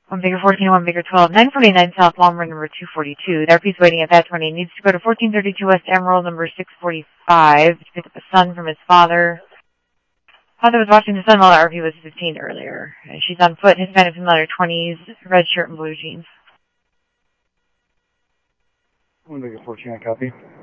1 Bigger 14, 1 Bigger 12, 949 South Longmore, number 242. The RP's waiting at that 20. Needs to go to 1432 West Emerald, number 645, to pick up a son from his father. Father was watching the son while the RP was 15 earlier. She's on foot, Hispanic in letter 20s, red shirt and blue jeans. 1 Bigger 14, I copy.